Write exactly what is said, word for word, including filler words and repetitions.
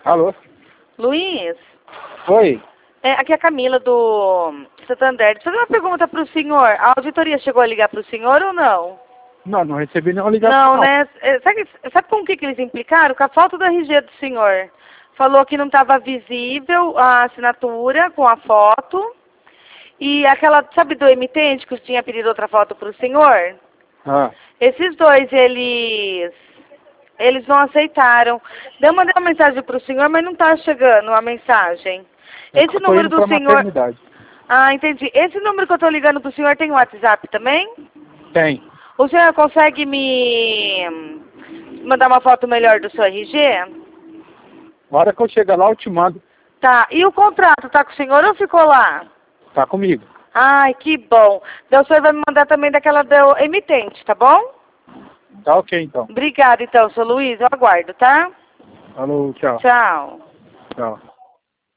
Alô? Luiz, Oi? é, aqui é a Camila do Santander. Deixa eu fazer uma pergunta para o senhor. A auditoria chegou a ligar para o senhor ou não? Não, não recebi nenhuma ligação. Não, né? É, Sabe, sabe com o que, que eles implicaram? Com a falta do R G do senhor. Falou que não estava visível a assinatura com a foto. E aquela, sabe do emitente que tinha pedido outra foto para o senhor? Ah, Esses dois, eles... Eles não aceitaram. Eu mandei uma mensagem para o senhor, mas não está chegando a mensagem. é que Esse eu tô número indo do pra senhor... maternidade. Ah, entendi. Esse número que eu estou ligando para o senhor tem WhatsApp também? Tem. O senhor consegue me mandar uma foto melhor do seu R G? Na hora que eu chegar lá, eu te mando. Tá. E o contrato tá com o senhor ou ficou lá? Tá comigo. Ai, que bom. Então o senhor vai me mandar também daquela do emitente, tá bom? Tá ok, então. Obrigada, então, seu Luiz. Eu aguardo, tá? Alô, tchau. Tchau. Tchau.